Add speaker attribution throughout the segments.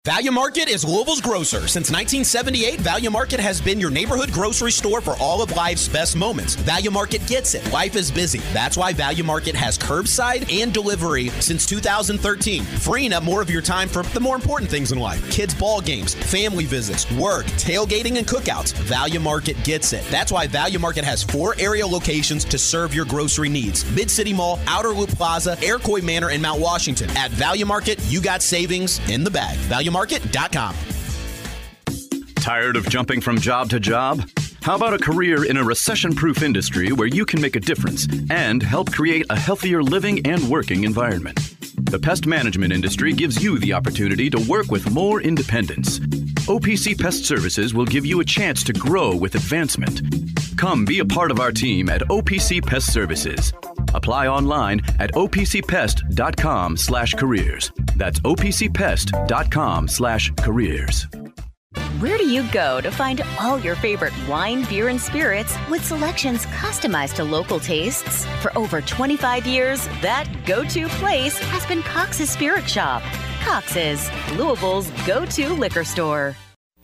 Speaker 1: Value Market is Louisville's grocer. Since 1978, Value Market has been your neighborhood grocery store for all of life's best moments. Value Market gets it. Life is busy. That's why Value Market has curbside and delivery since 2013, freeing up more of your time for the more important things in life. Kids' ball games, family visits, work, tailgating, and cookouts. Value Market gets it. That's why Value Market has 4 area locations to serve your grocery needs. Mid-City Mall, Outer Loop Plaza, Iroquois Manor, and Mount Washington. At Value Market, you got savings in the bag. ValueMarket.com.
Speaker 2: Tired of jumping from job to job? How about a career in a recession-proof industry where you can make a difference and help create a healthier living and working environment? The pest management industry gives you the opportunity to work with more independence. OPC Pest Services will give you a chance to grow with advancement. Come be a part of our team at OPC Pest Services. Apply online at opcpest.com/careers. That's opcpest.com/careers.
Speaker 3: Where do you go to find all your favorite wine, beer, and spirits with selections customized to local tastes? For over 25 years, that go-to place has been Cox's Spirit Shop. Cox's, Louisville's go-to liquor store.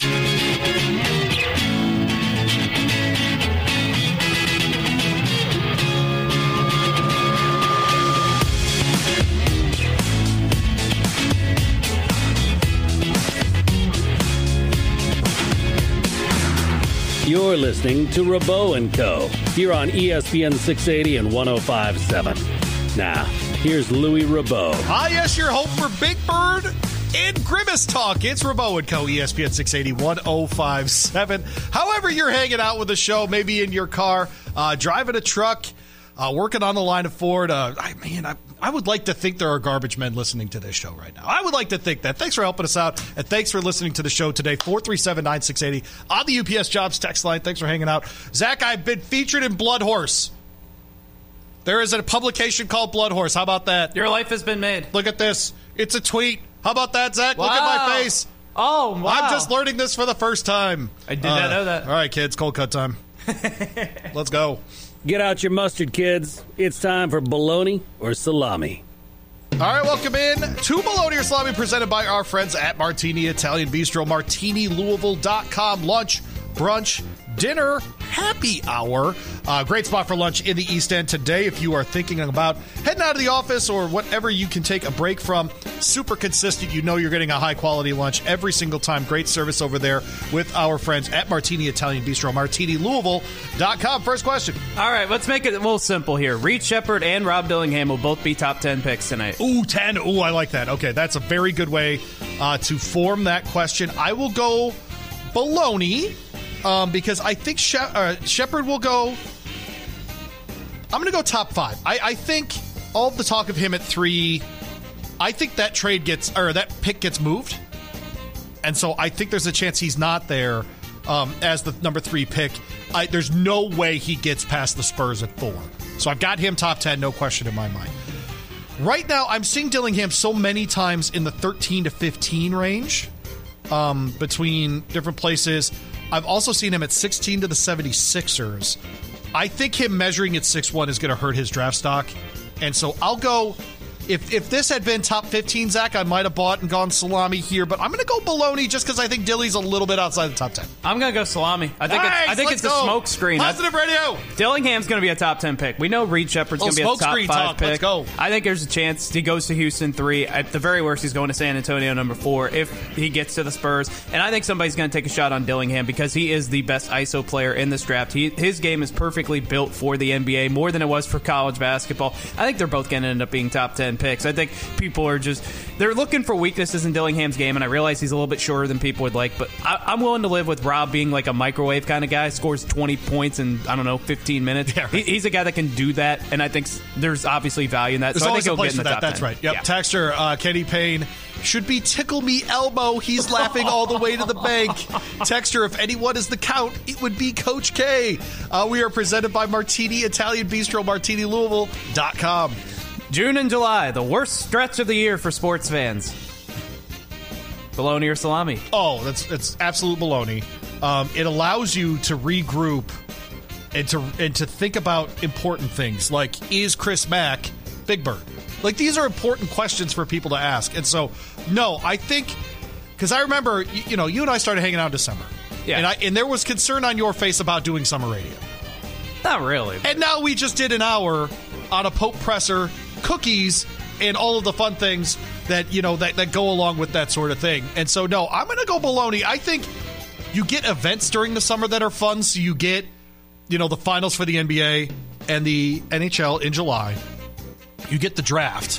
Speaker 4: You're listening to Rabot & Co. here on ESPN 680 and 105.7. Now, here's Louis Rabot.
Speaker 5: Yes, your home for Big Bird and Grimace Talk. It's Rabot & Co. ESPN 680 105.7. However you're hanging out with the show, maybe in your car, driving a truck, working on the line of Ford. I would like to think there are garbage men listening to this show right now. I would like to think that. Thanks for helping us out, and thanks for listening to the show today. 437-9680 on the UPS Jobs text line. Thanks for hanging out. Zach, I've been featured in Blood Horse. There is a publication called Blood Horse. How about that?
Speaker 6: Your life has been made.
Speaker 5: Look at this. It's a tweet. How about that, Zach?
Speaker 6: Wow.
Speaker 5: Look at my face.
Speaker 6: Oh, wow.
Speaker 5: I'm just learning this for the first time.
Speaker 6: I did not know that.
Speaker 5: All right, kids, cold cut time. Let's go.
Speaker 4: Get out your mustard, kids. It's time for bologna or salami.
Speaker 5: All right, welcome in to Bologna or Salami, presented by our friends at Martini Italian Bistro, martinilouisville.com. Lunch, brunch, dinner, happy hour. Great spot for lunch in the East End today if you are thinking about heading out of the office or whatever you can take a break from. Super consistent. You know you're getting a high-quality lunch every single time. Great service over there with our friends at Martini Italian Bistro, martinilouisville.com. First question.
Speaker 6: All right, let's make it a little simple here. Reed Sheppard and Rob Dillingham will both be top 10 picks tonight.
Speaker 5: Ooh, 10. Ooh, I like that. Okay, that's a very good way to form that question. I will go bologna. Because I think Sheppard will go. I'm going to go top 5. I think all of the talk of him at 3. I think that that pick gets moved, and so I think there's a chance he's not there as the number 3 pick. There's no way he gets past the Spurs at 4. So I've got him top 10, no question in my mind. Right now, I'm seeing Dillingham so many times in the 13 to 15 range between different places. I've also seen him at 16 to the 76ers. I think him measuring at 6'1" is going to hurt his draft stock. And so I'll go, if this had been top 15, Zach, I might have bought and gone salami here, but I'm going to go bologna just because I think Dilly's a little bit outside the top 10.
Speaker 6: I'm going to go salami. I think it's a smoke screen.
Speaker 5: Positive radio.
Speaker 6: Dillingham's going to be a top 10 pick. We know Reed Sheppard's going to be a top 5 pick.
Speaker 5: Let's go.
Speaker 6: I think there's a chance he goes to Houston 3. At the very worst, he's going to San Antonio number 4 if he gets to the Spurs. And I think somebody's going to take a shot on Dillingham because he is the best ISO player in this draft. His game is perfectly built for the NBA, more than it was for college basketball. I think they're both going to end up being top 10 picks. I think people are they're looking for weaknesses in Dillingham's game, and I realize he's a little bit shorter than people would like, but I'm willing to live with Rob being like a microwave kind of guy, scores 20 points in, 15 minutes. Yeah, right. He's a guy that can do that, and I think there's obviously value in that.
Speaker 5: There's
Speaker 6: so I
Speaker 5: always
Speaker 6: think he'll
Speaker 5: a place
Speaker 6: get in the
Speaker 5: for that.
Speaker 6: top
Speaker 5: That's
Speaker 6: 10.
Speaker 5: right. Yep.
Speaker 6: Yeah.
Speaker 5: Texter, Kenny Payne should be tickle me elbow. He's laughing all the way to the bank. Texter, if anyone is the count, it would be Coach K. We are presented by Martini Italian Bistro, martinilouisville.com.
Speaker 6: June and July, the worst stretch of the year for sports fans. Bologna or salami?
Speaker 5: Oh, that's absolute bologna. It allows you to regroup and to think about important things like, is Chris Mack Big Bird? Like, these are important questions for people to ask. And so, no, I think Because I remember, you and I started hanging out in December.
Speaker 6: Yeah.
Speaker 5: And there was concern on your face about doing summer radio.
Speaker 6: Not really.
Speaker 5: And now we just did an hour on a Pope presser, cookies, and all of the fun things that, that go along with that sort of thing. And so, no, I'm going to go baloney. I think you get events during the summer that are fun. So you get, the finals for the NBA and the NHL in July. You get the draft.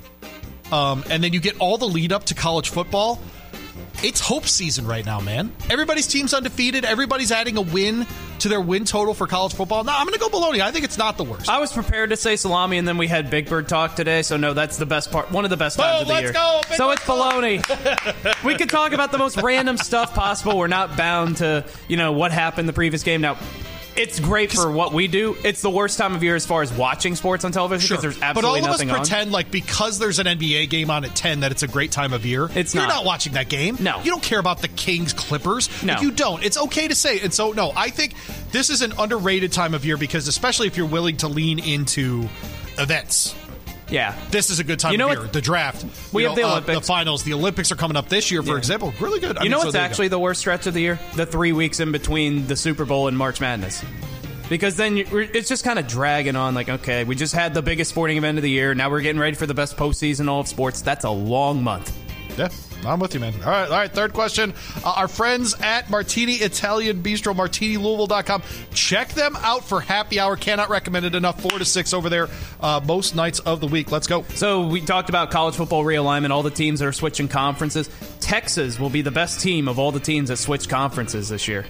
Speaker 5: And then you get all the lead up to college football. It's hope season right now, man. Everybody's team's undefeated. Everybody's adding a win to their win total for college football. No, I'm going to go baloney. I think it's not the worst.
Speaker 6: I was prepared to say salami, and then we had Big Bird talk today, so no, that's the best part. One of the best times of the year.
Speaker 5: Go,
Speaker 6: so it's baloney. We could talk about the most random stuff possible. We're not bound to, what happened the previous game. Now, it's great for what we do. It's the worst time of year as far as watching sports on television because there's absolutely nothing on.
Speaker 5: But all of us pretend like because there's an NBA game on at 10 that it's a great time of year. You're not watching that game.
Speaker 6: No.
Speaker 5: You don't care about the Kings Clippers.
Speaker 6: No.
Speaker 5: You don't. It's okay to say. And so, no, I think this is an underrated time of year because especially if you're willing to lean into events.
Speaker 6: Yeah.
Speaker 5: This is a good time of year. The draft.
Speaker 6: We have the Olympics.
Speaker 5: The finals. The Olympics are coming up this year, for example. Really good.
Speaker 6: What's actually the worst stretch of the year? The 3 weeks in between the Super Bowl and March Madness. Because then it's just kind of dragging on like, okay, we just had the biggest sporting event of the year. Now we're getting ready for the best postseason in all of sports. That's a long month.
Speaker 5: Yeah, I'm with you, man. All right. Third question. Our friends at Martini Italian Bistro, MartiniLouisville.com. Check them out for happy hour. Cannot recommend it enough. 4 to 6 over there most nights of the week. Let's go.
Speaker 6: So we talked about college football realignment, all the teams that are switching conferences. Texas will be the best team of all the teams that switch conferences this year.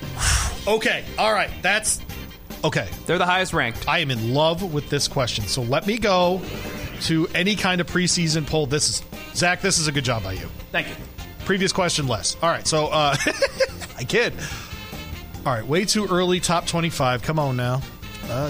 Speaker 5: Okay. All right. That's... Okay.
Speaker 6: They're the highest ranked.
Speaker 5: I am in love with this question. So let me go to any kind of preseason poll. Zach, this is a good job by you.
Speaker 6: Thank you.
Speaker 5: Previous question, less. All right. So, I kid. All right. Way too early, top 25. Come on now. All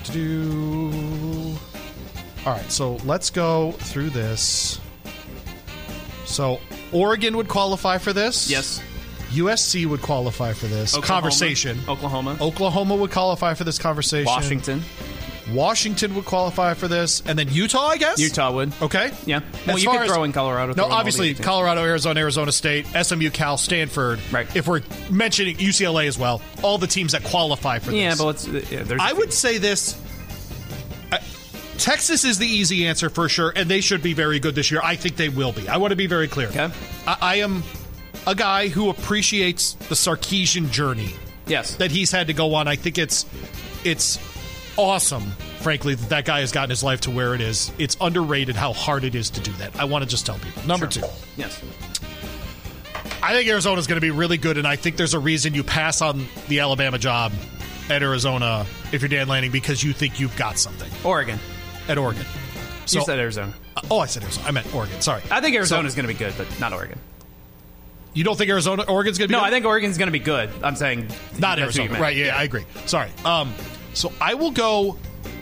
Speaker 5: right. So let's go through this. So Oregon would qualify for this.
Speaker 6: Yes.
Speaker 5: USC would qualify for this conversation. Oklahoma would qualify for this conversation. Washington would qualify for this. And then Utah, I guess?
Speaker 6: Utah would.
Speaker 5: Okay.
Speaker 6: Yeah. Well, you could throw in Colorado.
Speaker 5: No, obviously, Colorado, Arizona State, SMU, Cal, Stanford.
Speaker 6: Right.
Speaker 5: If we're mentioning UCLA as well, all the teams that qualify for this.
Speaker 6: Yeah, but
Speaker 5: I would say this. Texas is the easy answer for sure, and they should be very good this year. I think they will be. I want to be very clear.
Speaker 6: Okay.
Speaker 5: I am a guy who appreciates the Sarkisian journey.
Speaker 6: Yes.
Speaker 5: That he's had to go on. I think it's awesome, frankly, that guy has gotten his life to where it is. It's underrated how hard it is to do that. I want to just tell people. Number two.
Speaker 6: Yes.
Speaker 5: I think Arizona's going to be really good, and I think there's a reason you pass on the Alabama job at Arizona if you're Dan Lanning because you think you've got something. At Oregon. So,
Speaker 6: you said Arizona.
Speaker 5: I said Arizona. I meant Oregon. Sorry.
Speaker 6: I think Arizona's going to be good, but not Oregon.
Speaker 5: You don't think Oregon's going to be good?
Speaker 6: No, I think Oregon's going to be good. I'm saying...
Speaker 5: Not Arizona. Right, yeah, I agree. Sorry. So I will go...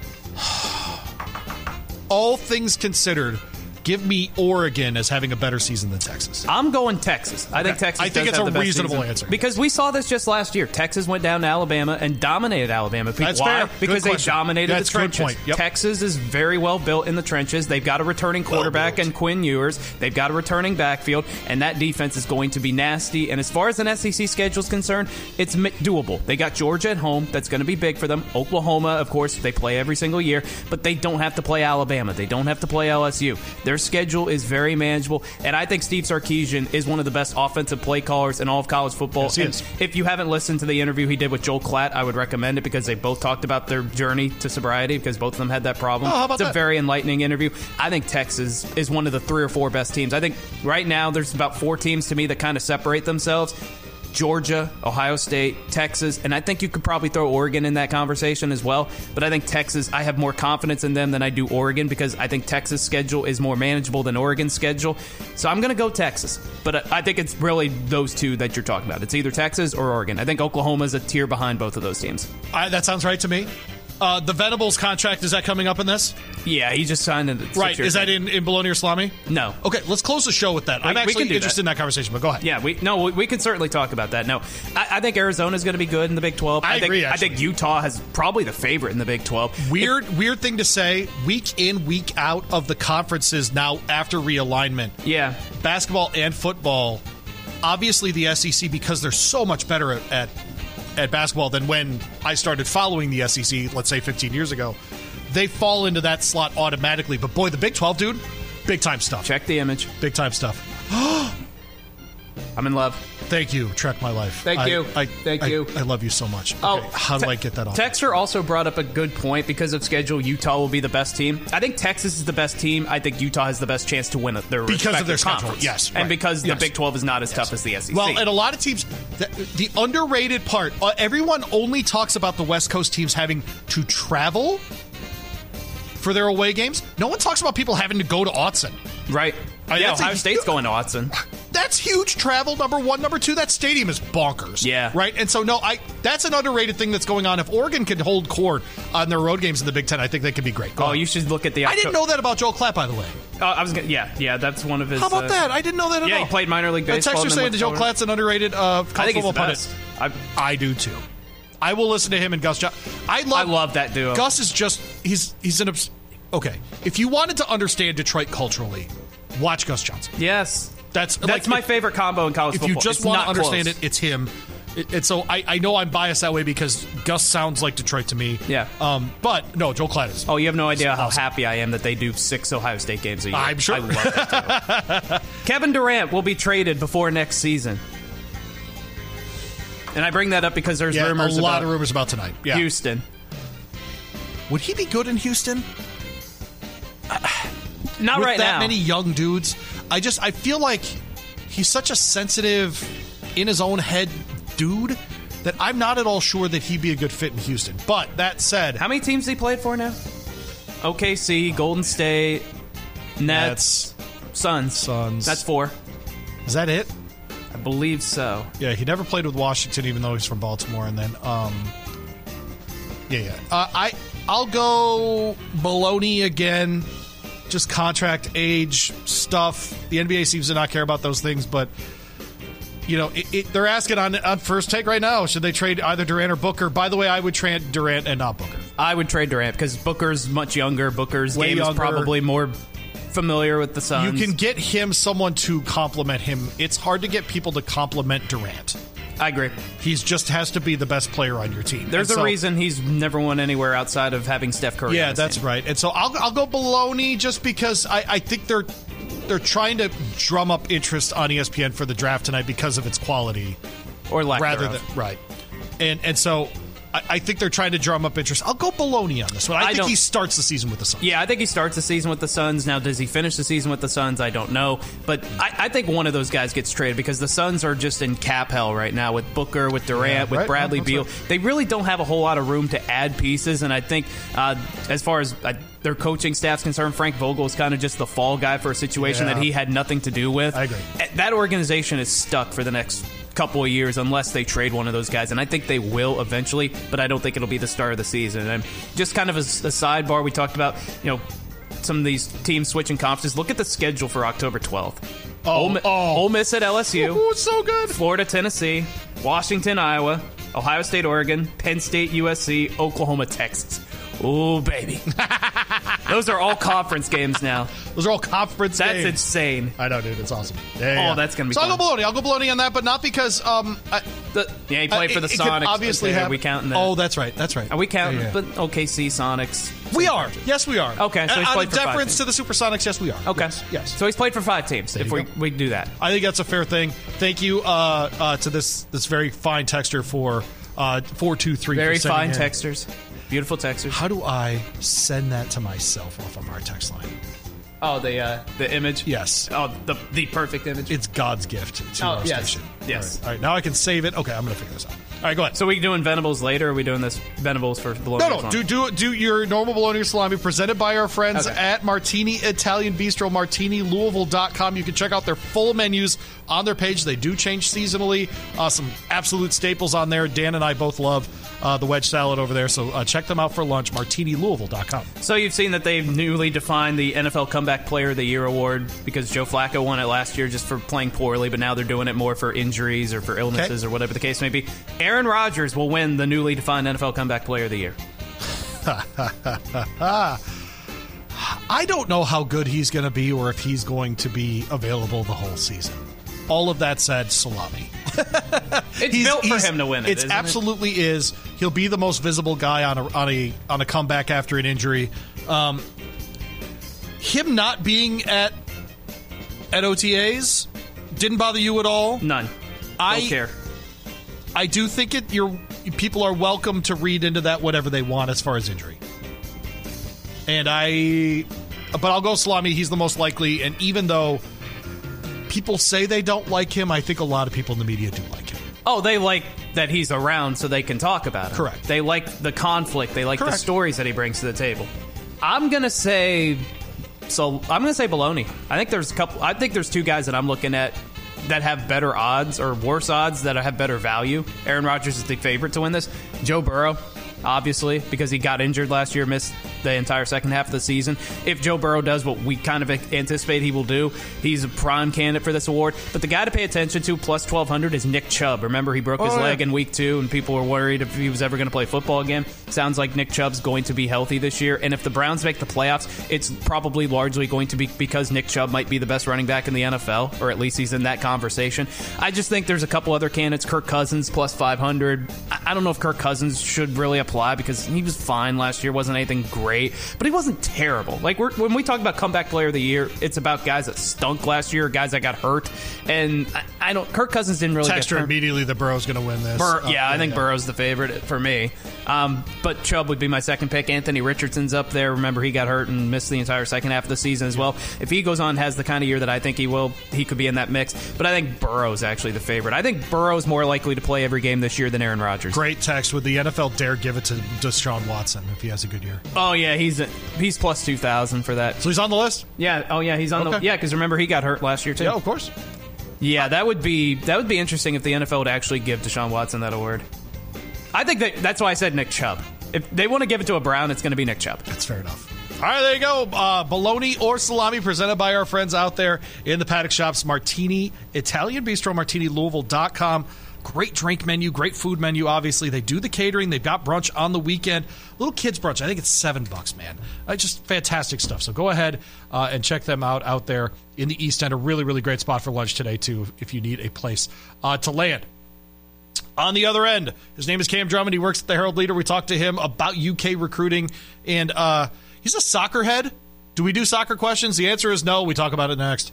Speaker 5: All things considered, give me Oregon as having a better season than Texas.
Speaker 6: I'm going Texas. I think Texas.
Speaker 5: I think it's a reasonable answer
Speaker 6: because we saw this just last year. Texas went down to Alabama and dominated Alabama.
Speaker 5: That's
Speaker 6: why?
Speaker 5: fair.
Speaker 6: Because they dominated
Speaker 5: That's
Speaker 6: the trenches.
Speaker 5: Good point. Yep.
Speaker 6: Texas is very well built in the trenches. They've got a returning quarterback in Quinn Ewers. They've got a returning backfield, and that defense is going to be nasty. And as far as an SEC schedule is concerned, it's doable. They got Georgia at home. That's going to be big for them. Oklahoma, of course, they play every single year, but they don't have to play Alabama. They don't have to play LSU. Their schedule is very manageable, and I think Steve Sarkisian is one of the best offensive play callers in all of college football.
Speaker 5: Yes, he
Speaker 6: and
Speaker 5: is.
Speaker 6: If you haven't listened to the interview he did with Joel Klatt, I would recommend it because they both talked about their journey to sobriety because both of them had that problem.
Speaker 5: How about
Speaker 6: it's a
Speaker 5: that?
Speaker 6: very enlightening interview. I think Texas is one of the 3 or 4 best teams. I think right now there's about 4 teams to me that kind of separate themselves. Georgia, Ohio State, Texas, and I think you could probably throw Oregon in that conversation as well. But I think Texas, I have more confidence in them than I do Oregon because I think Texas' schedule is more manageable than Oregon's schedule. So I'm going to go Texas. But I think it's really those two that you're talking about. It's either Texas or Oregon. I think Oklahoma's a tier behind both of those teams.
Speaker 5: That sounds right to me. The Venables contract, is that coming up in this?
Speaker 6: Yeah, he just signed it.
Speaker 5: Right. Is that in Bologna or Salami?
Speaker 6: No.
Speaker 5: Okay, let's close the show with that. I'm actually interested in that conversation, but go ahead.
Speaker 6: Yeah, we can certainly talk about that. No, I think Arizona's going to be good in the Big 12.
Speaker 5: I agree,
Speaker 6: I think Utah has probably the favorite in the Big 12.
Speaker 5: Weird thing to say, week in, week out of the conferences now after realignment.
Speaker 6: Yeah.
Speaker 5: Basketball and football obviously the SEC, because they're so much better at basketball than when I started following the SEC, let's say 15 years ago, they fall into that slot automatically. But boy, the Big 12, dude, big time stuff.
Speaker 6: Check the image.
Speaker 5: Big time stuff.
Speaker 6: I'm in love.
Speaker 5: Thank you, Trek My Life.
Speaker 6: Thank you. Thank you.
Speaker 5: I love you so much. Okay,
Speaker 6: Oh,
Speaker 5: how do I get that off?
Speaker 6: Texter also brought up a good point. Because of schedule, Utah will be the best team. I think Texas is the best team. I think Utah has the best chance to win their
Speaker 5: because of their schedule.
Speaker 6: conference.
Speaker 5: Yes,
Speaker 6: and
Speaker 5: right.
Speaker 6: because the
Speaker 5: Yes.
Speaker 6: Big 12 is not as tough as the SEC.
Speaker 5: Well, and a lot of teams, the underrated part, everyone only talks about the West Coast teams having to travel for their away games. No one talks about people having to go to Autzen.
Speaker 6: right? Yeah, Ohio State's going to Autzen.
Speaker 5: That's huge travel, number one. Number two, that stadium is bonkers.
Speaker 6: Yeah.
Speaker 5: Right? And so, that's an underrated thing that's going on. If Oregon can hold court on their road games in the Big Ten, I think they could be great. Go on.
Speaker 6: You should look at the
Speaker 5: I didn't know that about Joel Klatt, by the way.
Speaker 6: Yeah, that's one of his.
Speaker 5: How about that? I didn't know that at all.
Speaker 6: Yeah, he played minor league baseball.
Speaker 5: Texter saying that Joel Klatt's an underrated college
Speaker 6: I think he's
Speaker 5: football
Speaker 6: the
Speaker 5: pundit.
Speaker 6: best.
Speaker 5: I do too. I will listen to him and Gus Johnson. I
Speaker 6: love that duo.
Speaker 5: Gus is just he's an okay. If you wanted to understand Detroit culturally, watch Gus Johnson.
Speaker 6: Yes,
Speaker 5: that's
Speaker 6: my favorite combo in college football.
Speaker 5: If you just want to understand it, it's him. And so I know I'm biased that way because Gus sounds like Detroit to me.
Speaker 6: Yeah.
Speaker 5: But no, Joel Klatt is.
Speaker 6: Oh, you have no idea how happy I am that they do 6 Ohio State games a year.
Speaker 5: I'm sure.
Speaker 6: I love it too. Kevin Durant will be traded before next season. And I bring that up because there's rumors
Speaker 5: a lot of rumors about tonight. Yeah.
Speaker 6: Houston.
Speaker 5: Would he be good in Houston?
Speaker 6: Not
Speaker 5: With
Speaker 6: right
Speaker 5: that
Speaker 6: now.
Speaker 5: many young dudes. I feel like he's such a sensitive, in his own head dude that I'm not at all sure that he'd be a good fit in Houston. But that said,
Speaker 6: How many teams he played for now? OKC, Golden State, Nets, Suns. That's 4.
Speaker 5: Is that it?
Speaker 6: I believe so.
Speaker 5: Yeah, he never played with Washington, even though he's from Baltimore. And then, I'll go Baloney again. Just contract, age, stuff. The NBA seems to not care about those things, but they're asking on First Take right now, should they trade either Durant or Booker? By the way, I would trade Durant and not Booker.
Speaker 6: I would trade Durant because Booker's much younger. Booker's
Speaker 5: Way
Speaker 6: game
Speaker 5: younger.
Speaker 6: is probably more familiar with the Suns.
Speaker 5: You can get him someone to complement him. It's hard to get people to complement Durant.
Speaker 6: I agree.
Speaker 5: He just has to be the best player on your team.
Speaker 6: There's a reason he's never won anywhere outside of having Steph Curry.
Speaker 5: Yeah, that's right. And so I'll go Baloney just because I think they're trying to drum up interest on ESPN for the draft tonight because of its quality,
Speaker 6: or lack
Speaker 5: rather
Speaker 6: thereof.
Speaker 5: than right. And so I think they're trying to drum up interest. I'll go Baloney on this one. I think he starts the season with the Suns.
Speaker 6: Yeah, I think he starts the season with the Suns. Now, does he finish the season with the Suns? I don't know. But I think one of those guys gets traded because the Suns are just in cap hell right now with Booker, with Durant, with Bradley Beal. Right. They really don't have a whole lot of room to add pieces. And I think as far as their coaching staff's concerned, Frank Vogel is kind of just the fall guy for a situation that he had nothing to do with.
Speaker 5: I agree.
Speaker 6: That organization is stuck for the next couple of years unless they trade one of those guys, and I think they will eventually, but I don't think it'll be the start of the season. And just kind of a sidebar, we talked about some of these teams switching conferences. Look at the schedule for October 12th. Ole Miss at LSU.
Speaker 5: Oh, it's so good.
Speaker 6: Florida, Tennessee, Washington, Iowa, Ohio State, Oregon, Penn State, USC, Oklahoma, Texas. Ooh, baby. Those are all conference games now.
Speaker 5: Those are all conference games.
Speaker 6: That's insane.
Speaker 5: I know, dude. It's awesome. Yeah.
Speaker 6: That's going to be
Speaker 5: so
Speaker 6: fun.
Speaker 5: I'll go Baloney on that, but not because...
Speaker 6: he played for the Sonics.
Speaker 5: Obviously,
Speaker 6: are we counting that?
Speaker 5: Oh, that's right.
Speaker 6: Are we counting? But OKC, Sonics.
Speaker 5: We are. Yes, we are.
Speaker 6: Okay, so he's played for 5
Speaker 5: deference
Speaker 6: teams.
Speaker 5: to the Supersonics, yes, we are.
Speaker 6: Okay.
Speaker 5: Yes.
Speaker 6: So he's played for 5 teams, if we do that.
Speaker 5: I think that's a fair thing. Thank you to this very fine texter for 423.
Speaker 6: Very fine texters. Beautiful texters.
Speaker 5: How do I send that to myself off of our text line?
Speaker 6: Oh, the image?
Speaker 5: Yes.
Speaker 6: Oh, the perfect image?
Speaker 5: It's God's gift to our station.
Speaker 6: Yes.
Speaker 5: All right, now I can save it. Okay, I'm going to figure this out. All right, go ahead.
Speaker 6: So we doing Venables later, or are we doing this Venables for Bologna?
Speaker 5: No. Do your normal bologna salami presented by our friends at Martini Italian Bistro, martinilouisville.com. You can check out their full menus on their page. They do change seasonally. Some absolute staples on there. Dan and I both love the wedge salad over there, so check them out for lunch, martinilouisville.com.
Speaker 6: So you've seen that they've newly defined the NFL Comeback Player of the Year award because Joe Flacco won it last year just for playing poorly, but now they're doing it more for injuries or for illnesses or whatever the case may be. Aaron Rodgers will win the newly defined NFL Comeback Player of the Year.
Speaker 5: I don't know how good he's going to be or if he's going to be available the whole season. All of that said, Salami.
Speaker 6: It's built for him to win it.
Speaker 5: It absolutely is. He'll be the most visible guy on a comeback after an injury. Him not being at OTAs didn't bother you at all?
Speaker 6: None. Don't care.
Speaker 5: I do think people are welcome to read into that whatever they want as far as injury. But I'll go Salami. He's the most likely, and even though people say they don't like him, I think a lot of people in the media do like him.
Speaker 6: Oh, they like that he's around so they can talk about him.
Speaker 5: Correct.
Speaker 6: They like the conflict. They like the stories that he brings to the table. I'm gonna say Baloney. I think there's two guys that I'm looking at that have better odds or worse odds that have better value. Aaron Rodgers is the favorite to win this. Joe Burrow, obviously, because he got injured last year, missed the entire second half of the season. If Joe Burrow does what we kind of anticipate he will do, he's a prime candidate for this award. But the guy to pay attention to, plus 1,200, is Nick Chubb. Remember, he broke his leg in week 2, and people were worried if he was ever going to play football again. Sounds like Nick Chubb's going to be healthy this year. And if the Browns make the playoffs, it's probably largely going to be because Nick Chubb might be the best running back in the NFL, or at least he's in that conversation. I just think there's a couple other candidates. Kirk Cousins, plus 500. I don't know if Kirk Cousins should really apply because he was fine last year. Wasn't anything great, but he wasn't terrible. Like when we talk about comeback player of the year, it's about guys that stunk last year, guys that got hurt, and I don't. Kirk Cousins didn't really
Speaker 5: Texter immediately that Burrow's going to win this.
Speaker 6: I think Burrow's the favorite for me. But Chubb would be my second pick. Anthony Richardson's up there. Remember, he got hurt and missed the entire second half of the season as well. If he goes on and has the kind of year that I think he will, he could be in that mix. But I think Burrow's actually the favorite. I think Burrow's more likely to play every game this year than Aaron Rodgers.
Speaker 5: Great text. Would the NFL dare give it to Deshaun Watson if he has a good year?
Speaker 6: Oh yeah, he's plus 2,000 for that.
Speaker 5: So he's on the list?
Speaker 6: Yeah. Oh yeah, he's on because remember he got hurt last year too.
Speaker 5: Yeah, of course.
Speaker 6: Yeah, that would be interesting if the NFL would actually give Deshaun Watson that award. I think that's why I said Nick Chubb. If they want to give it to a Brown, it's going to be Nick Chubb.
Speaker 5: That's fair enough. All right, there you go. Bologna or salami presented by our friends out there in the Paddock Shops. Martini Italian Bistro, MartiniLouisville.com. Great drink menu, great food menu, obviously. They do the catering. They've got brunch on the weekend. Little kids brunch. I think it's $7, man. Just fantastic stuff. So go ahead and check them out there in the East End. A really, really great spot for lunch today, too, if you need a place to land. On the other end, his name is Cam Drummond. He works at the Herald Leader. We talked to him about UK recruiting, and he's a soccer head. Do we do soccer questions? The answer is no. We talk about it next.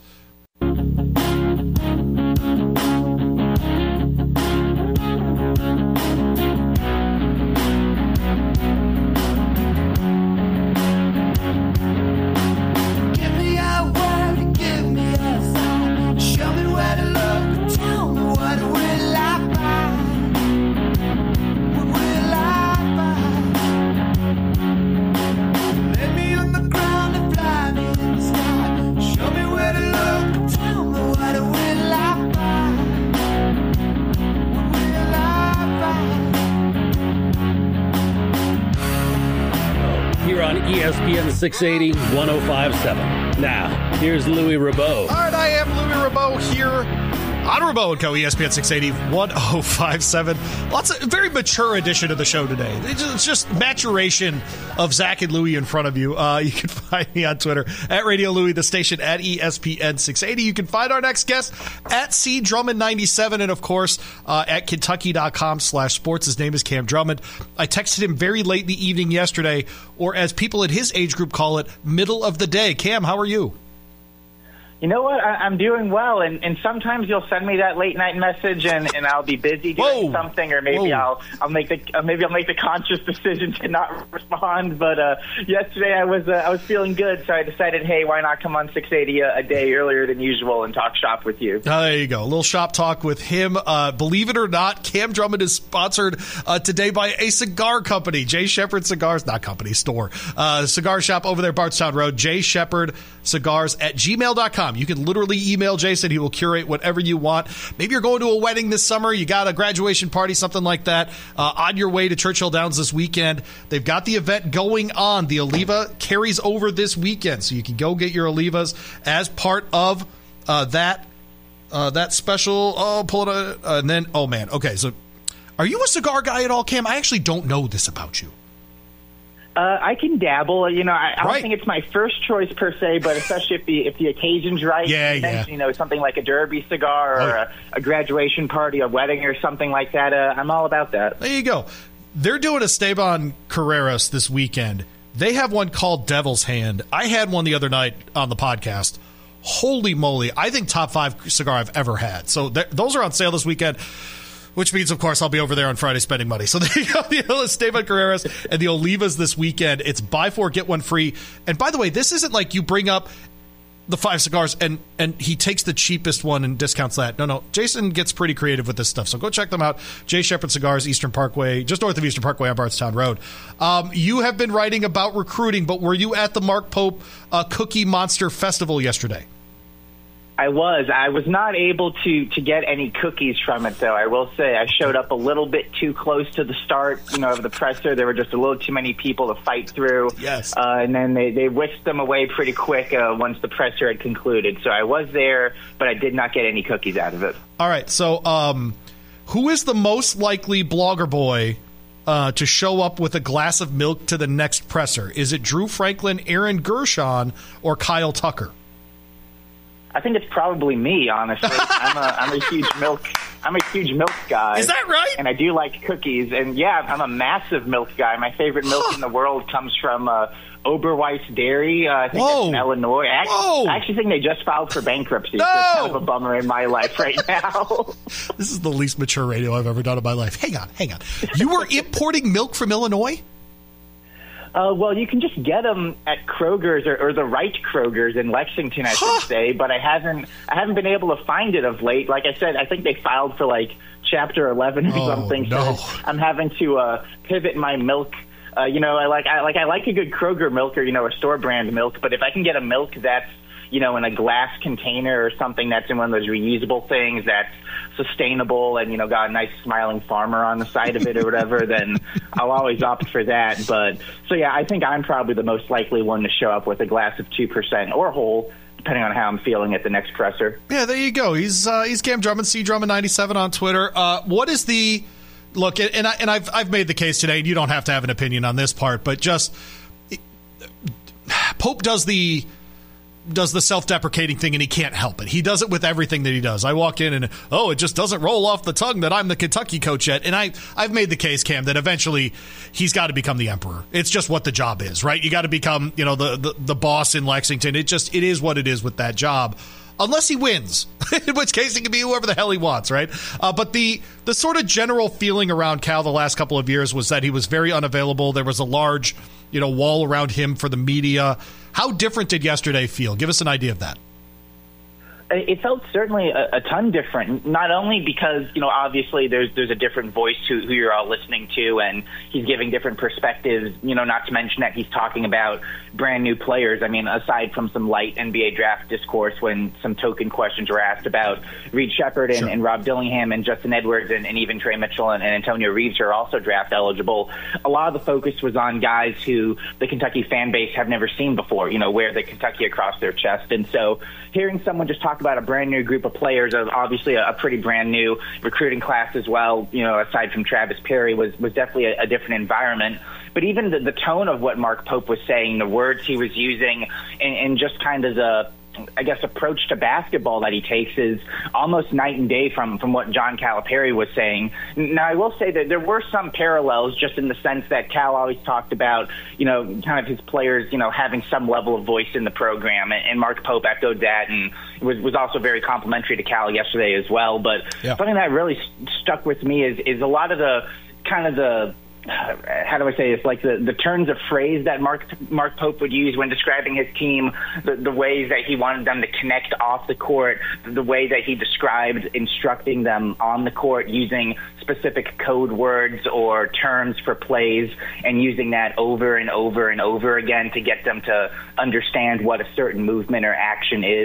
Speaker 4: ESPN 680, 105.7. Now, here's Louis Rabeau.
Speaker 5: All right, I am Louis Rabeau here on Rabeau & Co. ESPN 680, 105.7. Lots of very mature edition of the show today. It's just maturation of Zach and Louis in front of you. You can find me on Twitter at Radio Louis, the station at ESPN 680. You can find our next guest at C Drummond 97, and of course at Kentucky.com/sports. His name is Cam Drummond. I texted him very late in the evening yesterday, or as people at his age group call it, middle of the day. Cam, how are you?
Speaker 7: You know what? I'm doing well, and sometimes you'll send me that late night message, and I'll be busy doing something, or maybe I'll make the conscious decision to not respond. But yesterday I was feeling good, so I decided, hey, why not come on 680 a day earlier than usual and talk shop with you?
Speaker 5: There you go, a little shop talk with him. Believe it or not, Cam Drummond is sponsored today by a cigar company, J. Shepherd Cigars, not company, store, cigar shop over there, Bardstown Road. J. Shepherd Cigars at gmail.com. You can literally email Jason. He will curate whatever you want. Maybe you're going to a wedding this summer. You got a graduation party, something like that. On your way to Churchill Downs this weekend. They've got the event going on. The Oliva carries over this weekend, so you can go get your Olivas as part of that special. Pull it and then, oh man. Okay, so are you a cigar guy at all, Cam? I actually don't know this about you.
Speaker 7: I can dabble. I don't think it's my first choice per se, but especially if the occasion's right.
Speaker 5: Yeah.
Speaker 7: Something like a derby cigar or a graduation party, a wedding, or something like that. I'm all about that.
Speaker 5: There you go. They're doing Esteban Carreras this weekend. They have one called Devil's Hand. I had one the other night on the podcast. Holy moly! I think top 5 cigar I've ever had. So those are on sale this weekend. Which means, of course, I'll be over there on Friday spending money. So there you go, the Esteban Carreras and the Olivas this weekend. It's buy 4, get 1 free. And by the way, this isn't like you bring up the 5 cigars and he takes the cheapest one and discounts that. No. Jason gets pretty creative with this stuff. So go check them out. J. Shepherd Cigars, Eastern Parkway, just north of Eastern Parkway on Bardstown Road. You have been writing about recruiting, but were you at the Mark Pope Cookie Monster Festival yesterday?
Speaker 7: I was not able to get any cookies from it, though. I will say I showed up a little bit too close to the start, of the presser. There were just a little too many people to fight through.
Speaker 5: Yes.
Speaker 7: And then they whisked them away pretty quick once the presser had concluded. So I was there, but I did not get any cookies out of it.
Speaker 5: All right. So who is the most likely blogger boy to show up with a glass of milk to the next presser? Is it Drew Franklin, Aaron Gershon, or Kyle Tucker?
Speaker 7: I think it's probably me, honestly. I'm a huge milk guy.
Speaker 5: Is that right?
Speaker 7: And I do like cookies. And yeah, I'm a massive milk guy. My favorite milk in the world comes from Oberweis Dairy. I think it's in Illinois. I actually think they just filed for bankruptcy.
Speaker 5: No!
Speaker 7: So it's kind of a bummer in my life right now.
Speaker 5: This is the least mature radio I've ever done in my life. Hang on. You were importing milk from Illinois?
Speaker 7: Well, you can just get them at Kroger's or the right Kroger's in Lexington, I should say. But I haven't been able to find it of late. Like I said, I think they filed for like Chapter 11 or something.
Speaker 5: No.
Speaker 7: So I'm having to pivot my milk. I like a good Kroger milk or a store brand milk. But if I can get a milk that's in a glass container or something that's in one of those reusable things that's sustainable and got a nice smiling farmer on the side of it or whatever, then I'll always opt for that. But so yeah, I think I'm probably the most likely one to show up with a glass of 2% or whole, depending on how I'm feeling at the next presser. Yeah, there you go. He's Cam Drummond, C Drummond 97 on Twitter. What is the look? And I've made the case today, and you don't have to have an opinion on this part, but just Pope does the self-deprecating thing, and he can't help it. He does it with everything that he does. I walk in and, it just doesn't roll off the tongue that I'm the Kentucky coach yet. And I've made the case, Cam, that eventually he's got to become the emperor. It's just what the job is, right? You got to become, the boss in Lexington. It is what it is with that job. Unless he wins, in which case he can be whoever the hell he wants, right? But the sort of general feeling around Cal the last couple of years was that he was very unavailable. There was a large, wall around him for the media. How different did yesterday feel? Give us an idea of that. It felt certainly a ton different, not only because, obviously there's a different voice who you're all listening to, and he's giving different perspectives, not to mention that he's talking about brand new players. I mean, aside from some light NBA draft discourse when some token questions were asked about Reed Shepherd and Rob Dillingham and Justin Edwards and even Trey Mitchell and Antonio Reeves, who are also draft eligible, a lot of the focus was on guys who the Kentucky fan base have never seen before, wear the Kentucky across their chest. And so hearing someone just talk about a brand new group of players, obviously a pretty brand new recruiting class as well, aside from Travis Perry, was definitely a different environment. But even the tone of what Mark Pope was saying, the words he was using, and just kind of the, approach to basketball that he takes is almost night and day from what John Calipari was saying. Now, I will say that there were some parallels just in the sense that Cal always talked about, kind of his players, having some level of voice in the program. And Mark Pope echoed that and was also very complimentary to Cal yesterday as well. But something that really stuck with me is a lot of the kind of the, how do I say this, like the turns of phrase that Mark Pope would use when describing his team, the ways that he wanted them to connect off the court, the way that he described instructing them on the court using specific code words or terms for plays and using that over and over and over again to get them to understand what a certain movement or action is.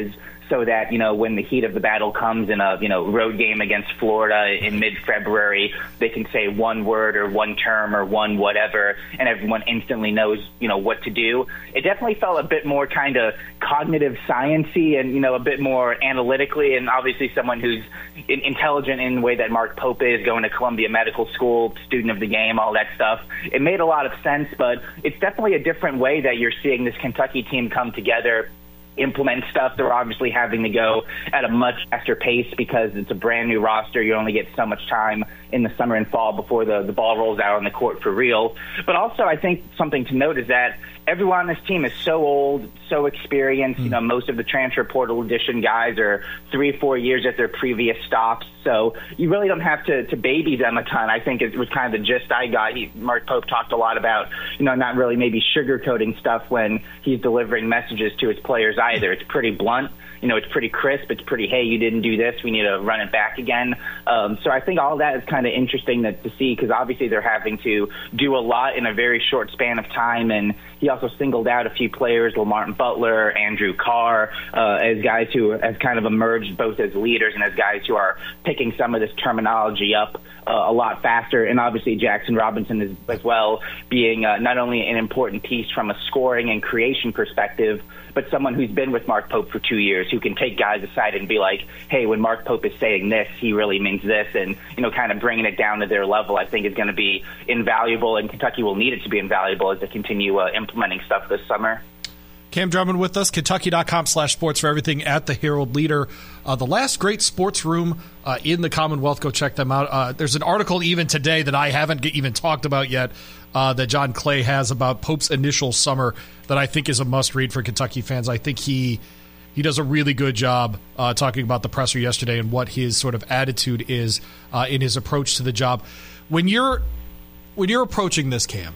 Speaker 7: so that, when the heat of the battle comes in a, road game against Florida in mid-February, they can say one word or one term or one whatever, and everyone instantly knows, what to do. It definitely felt a bit more kind of cognitive science-y and, a bit more analytically, and obviously someone who's intelligent in the way that Mark Pope is, going to Columbia Medical School, student of the game, all that stuff. It made a lot of sense, but it's definitely a different way that you're seeing this Kentucky team come together, implement stuff. They're obviously having to go at a much faster pace because it's a brand new roster. You only get so much time in the summer and fall before the ball rolls out on the court for real. But also, I think something to note is that everyone on this team is so old, so experienced. Most of the transfer portal edition guys are 3-4 years at their previous stops. So you really don't have to baby them a ton. I think it was kind of the gist I got. Mark Pope talked a lot about, not really maybe sugarcoating stuff when he's delivering messages to his players either. It's pretty blunt. It's pretty crisp. It's pretty, hey, you didn't do this. We need to run it back again. So I think all that is kind of interesting to see, because obviously they're having to do a lot in a very short span of time. And he also singled out a few players, Lamartin Butler, Andrew Carr, as guys who have kind of emerged both as leaders and as guys who are picking some of this terminology up a lot faster. And obviously Jackson Robinson is as well, being not only an important piece from a scoring and creation perspective, but someone who's been with Mark Pope for 2 years, who can take guys aside and be like, hey, when Mark Pope is saying this, he really means this, and, kind of bringing it down to their level, I think is going to be invaluable, and Kentucky will need it to be invaluable as they continue implementing stuff this summer.
Speaker 5: Cam Drummond with us, Kentucky.com/sports for everything at the Herald Leader. The last great sports room in the Commonwealth. Go check them out. There's an article even today that I haven't even talked about yet that John Clay has about Pope's initial summer that I think is a must-read for Kentucky fans. I think he does a really good job talking about the presser yesterday and what his sort of attitude is in his approach to the job. When you're approaching this, Cam,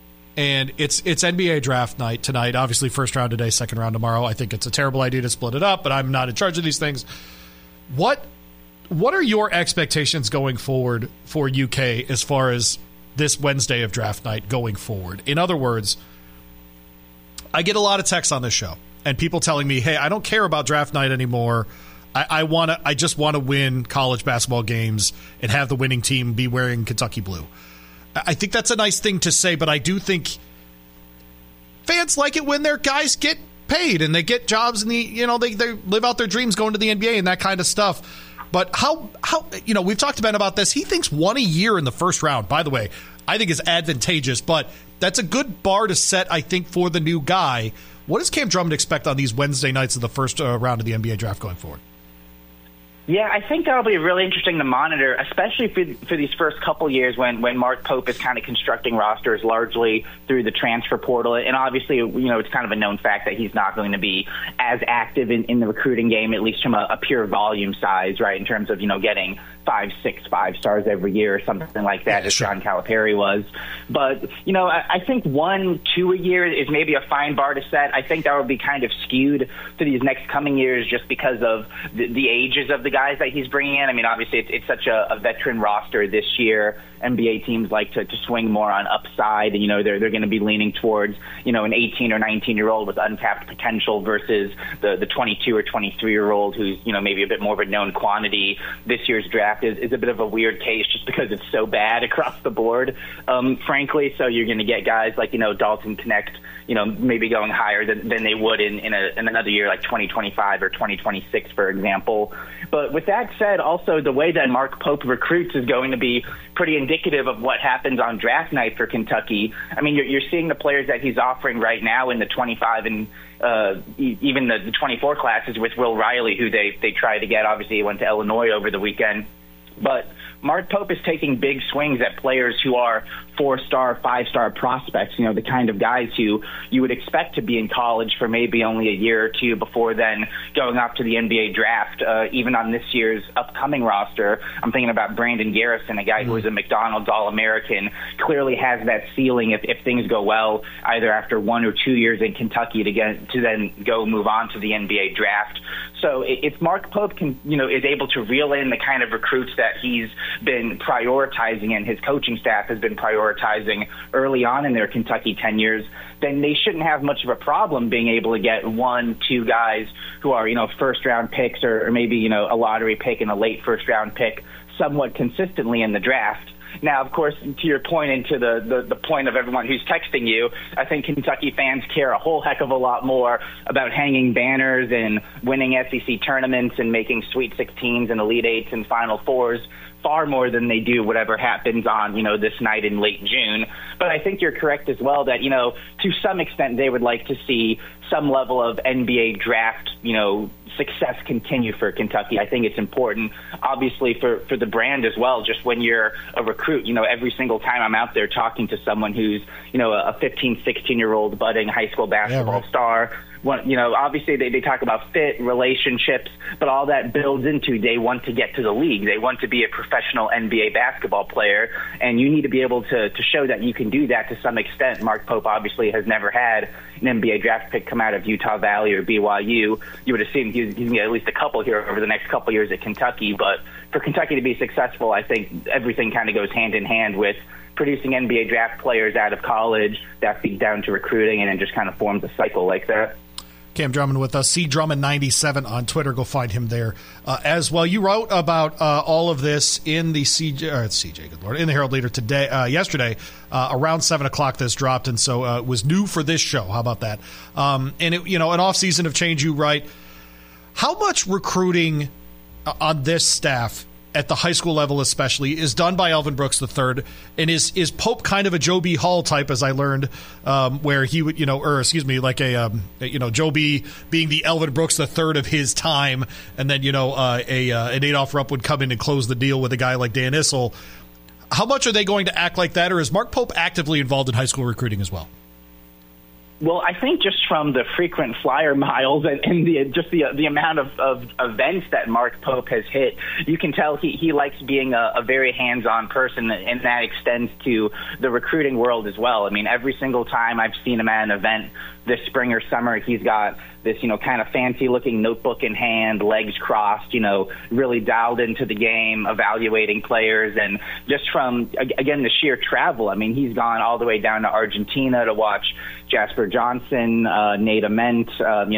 Speaker 5: and it's NBA draft night tonight. Obviously, first round today, second round tomorrow. I think it's a terrible idea to split it up, but I'm not in charge of these things. What are your expectations going forward for UK as far as this Wednesday of draft night going forward? In other words, I get a lot of texts on this show and people telling me, hey, I don't care about draft night anymore. I just want to win college basketball games and have the winning team be wearing Kentucky blue. I think that's a nice thing to say, but I do think fans like it when their guys get paid and they get jobs and they live out their dreams going to the NBA and that kind of stuff. But how we've talked to Ben about this. He thinks one a year in the first round, by the way, I think is advantageous, but that's a good bar to set, I think, for the new guy. What does Cam Drummond expect on these Wednesday nights of the first round of the NBA draft going forward?
Speaker 7: Yeah, I think that'll be really interesting to monitor, especially for these first couple years when Mark Pope is kind of constructing rosters largely through the transfer portal. And obviously, it's kind of a known fact that he's not going to be as active in the recruiting game, at least from a pure volume size, right, in terms of, getting 5-6 5-stars every year or something like that, as John Calipari was. But, I think 1-2 a year is maybe a fine bar to set. I think that would be kind of skewed to these next coming years just because of the ages of the guys that he's bringing in. I mean, obviously, it's such a veteran roster this year. NBA teams like to swing more on upside, and they're going to be leaning towards an 18 or 19-year-old with untapped potential versus the 22 or 23-year-old who's maybe a bit more of a known quantity. This year's draft is a bit of a weird case just because it's so bad across the board, frankly. So you're going to get guys like Dalton Knecht, maybe going higher than they would in another year like 2025 or 2026, for example. But with that said, also the way that Mark Pope recruits is going to be pretty indicative of what happens on draft night for Kentucky. I mean, you're seeing the players that he's offering right now in the 25 and even the 24 classes with Will Riley, who they tried to get. Obviously, he went to Illinois over the weekend. But Mark Pope is taking big swings at players who are 4-star, 5-star prospects, the kind of guys who you would expect to be in college for maybe only a year or two before then going up to the NBA draft. Even on this year's upcoming roster, I'm thinking about Brandon Garrison, a guy who was a McDonald's All-American, clearly has that ceiling if things go well, either after 1 or 2 years in Kentucky to then go move on to the NBA draft. So if Mark Pope can, is able to reel in the kind of recruits that that he's been prioritizing and his coaching staff has been prioritizing early on in their Kentucky tenures, then they shouldn't have much of a problem being able to get 1-2 guys who are, first-round picks or maybe, a lottery pick and a late first-round pick somewhat consistently in the draft. Now, of course, to your point and to the point of everyone who's texting you, I think Kentucky fans care a whole heck of a lot more about hanging banners and winning SEC tournaments and making Sweet 16s and Elite Eights and Final Fours far more than they do whatever happens on, this night in late June. But I think you're correct as well that, to some extent they would like to see some level of NBA draft, success continue for Kentucky. I think it's important, obviously, for the brand as well. Just when you're a recruit, every single time I'm out there talking to someone who's, a 15, 16-year-old budding high school basketball star, obviously they talk about fit, relationships, but all that builds into they want to get to the league. They want to be a professional NBA basketball player, and you need to be able to show that you can do that to some extent. Mark Pope obviously has never had an NBA draft pick come out of Utah Valley or BYU. You would assume he's going to get at least a couple here over the next couple years at Kentucky, but for Kentucky to be successful, I think everything kind of goes hand in hand with producing NBA draft players out of college that feeds down to recruiting and then just kind of forms a cycle like that.
Speaker 5: Cam Drummond with us, C Drummond97 on Twitter. Go find him there as well. You wrote about all of this in the in the Herald Leader yesterday around 7:00. This dropped, and so it was new for this show. How about that? And it, an off season of change. You write, how much recruiting on this staff at the high school level especially is done by Alvin Brooks III, and is Pope kind of a Joe B. Hall type, as I learned, where he would, like Joe B. being the Alvin Brooks III of his time, and then, an Adolph Rupp would come in and close the deal with a guy like Dan Issel. How much are they going to act like that, or is Mark Pope actively involved in high school recruiting as well?
Speaker 7: Well, I think just from the frequent flyer miles and the amount of events that Mark Pope has hit, you can tell he likes being a very hands-on person, and that extends to the recruiting world as well. I mean, every single time I've seen him at an event this spring or summer, he's got this, kind of fancy-looking notebook in hand, legs crossed, really dialed into the game, evaluating players, and just from, again, the sheer travel. I mean, he's gone all the way down to Argentina to watch Jasper Johnson, Nate Ament.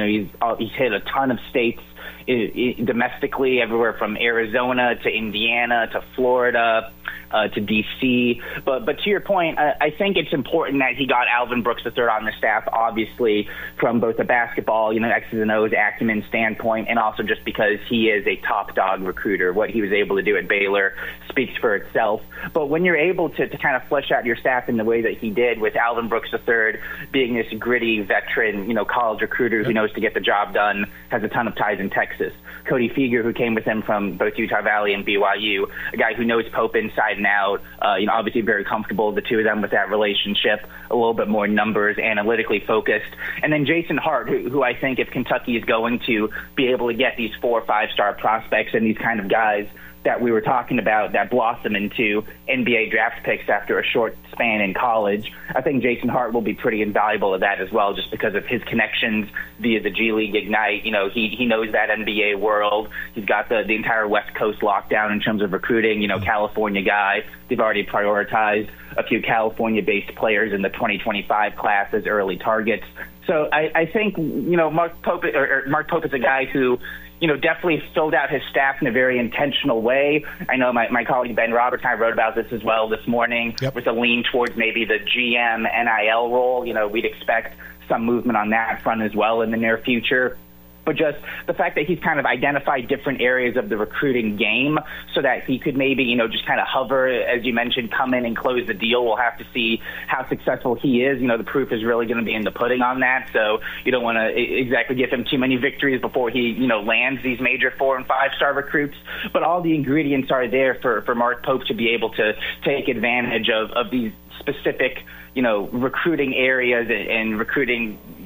Speaker 7: He's hit a ton of states domestically, everywhere from Arizona to Indiana to Florida to D.C. But to your point, I think it's important that he got Alvin Brooks III on the staff, obviously, from both a basketball, X's and O's acumen standpoint, and also just because he is a top dog recruiter. What he was able to do at Baylor speaks for itself. But when you're able to kind of flesh out your staff in the way that he did, with Alvin Brooks III being this gritty veteran, college recruiter who knows to get the job done, has a ton of ties in Texas. Cody Feger, who came with him from both Utah Valley and BYU, a guy who knows Pope inside and out, obviously very comfortable, the two of them, with that relationship, a little bit more numbers, analytically focused. And then Jason Hart, who I think if Kentucky is going to be able to get these 4 or 5-star prospects and these kind of guys that we were talking about that blossom into NBA draft picks after a short span in college, I think Jason Hart will be pretty invaluable at that as well, just because of his connections via the G League Ignite. He knows that NBA world. He's got the entire West Coast locked down in terms of recruiting, California guy. They've already prioritized a few California-based players in the 2025 class as early targets. So I think, Mark Pope is a guy who, definitely filled out his staff in a very intentional way. I know my colleague Ben Roberts and I wrote about this as well this morning, with a lean towards maybe the GM NIL role. We'd expect some movement on that front as well in the near future. But just the fact that he's kind of identified different areas of the recruiting game so that he could maybe, just kind of hover, as you mentioned, come in and close the deal. We'll have to see how successful he is. The proof is really going to be in the pudding on that. So you don't want to exactly give him too many victories before he, lands these major 4- and 5-star recruits. But all the ingredients are there for Mark Pope to be able to take advantage of these specific, recruiting areas and recruiting